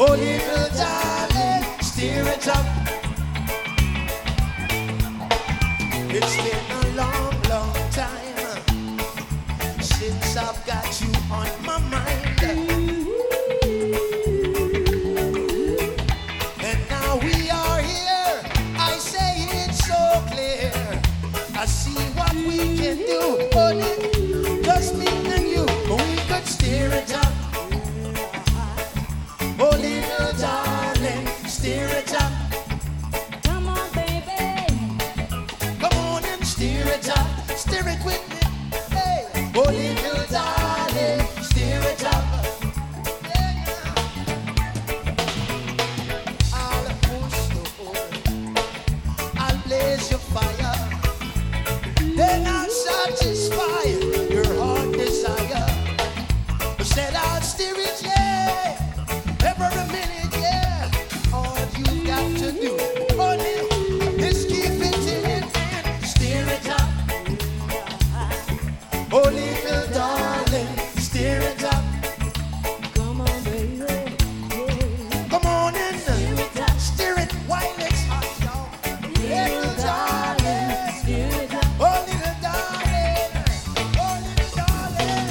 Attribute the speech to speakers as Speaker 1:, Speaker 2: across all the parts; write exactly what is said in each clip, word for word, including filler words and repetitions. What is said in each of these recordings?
Speaker 1: Oh, little darling, steer it up. It's been a long, long time since I've got you on my mind. And now we are here, I say it so clear. I see what we can do, but it just me and you, we could steer it up. Oh, little darling, steer it up.
Speaker 2: Come on, baby.
Speaker 1: Come on and steer it up. Steer it with me. Hey. Oh, little darling, steer it up. Yeah. I'll push the hole. I'll blaze your fire. Then I'll satisfy your heart desire. Said I'll steer it, yeah. Every minute, yeah. All you got to do, honey, is keep it in and steer it up. Oh, little darling, steer it up.
Speaker 2: Come on, baby. Yeah.
Speaker 1: Come on and steer it while it's hot, y'all. Little darling,
Speaker 2: Steer it up.
Speaker 1: oh, little darling, oh, little darling.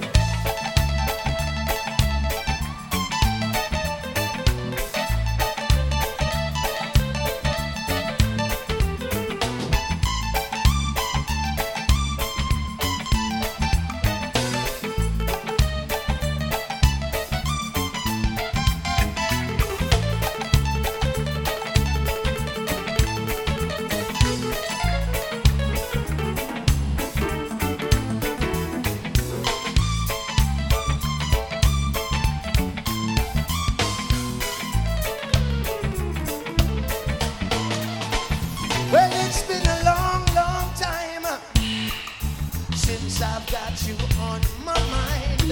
Speaker 1: Well, it's been a long, long time since I've got you on my mind.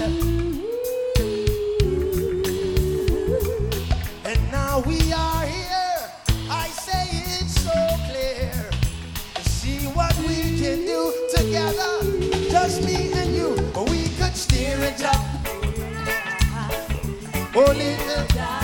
Speaker 1: And now we are here, I say it's so clear. See what we can do together, just me and you, we could steer it up. Oh, little